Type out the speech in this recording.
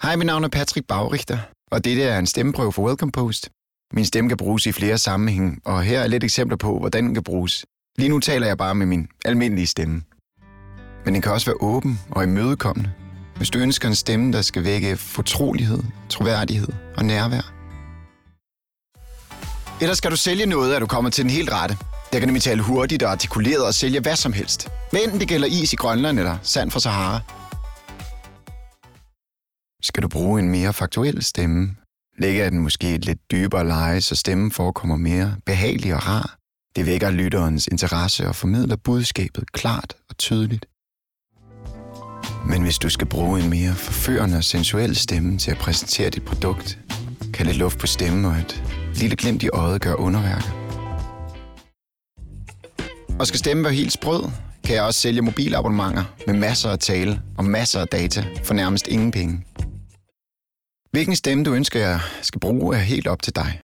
Hej, mit navn er Patrick Baurichter, og dette er en stemmeprøve for Welcome Post. Min stemme kan bruges i flere sammenhæng, og her er lidt eksempler på, hvordan den kan bruges. Lige nu taler jeg bare med min almindelige stemme. Men den kan også være åben og imødekommende, hvis du ønsker en stemme, der skal vække fortrolighed, troværdighed og nærvær. Ellers skal du sælge noget, at du kommer til den helt rette. Der kan nemlig tale hurtigt og artikuleret og sælge hvad som helst. Hvad enten det gælder is i Grønland eller sand fra Sahara. Skal du bruge en mere faktuel stemme, lægger den måske et lidt dybere leje, så stemmen forekommer mere behagelig og rar. Det vækker lytterens interesse og formidler budskabet klart og tydeligt. Men hvis du skal bruge en mere forførende og sensuel stemme til at præsentere dit produkt, kan lidt luft på stemmen og et lille glimt i øjet gøre underværker. Og skal stemmen være helt sprød, kan jeg også sælge mobilabonnementer med masser af tale og masser af data for nærmest ingen penge. Hvilken stemme du ønsker, jeg skal bruge, er helt op til dig.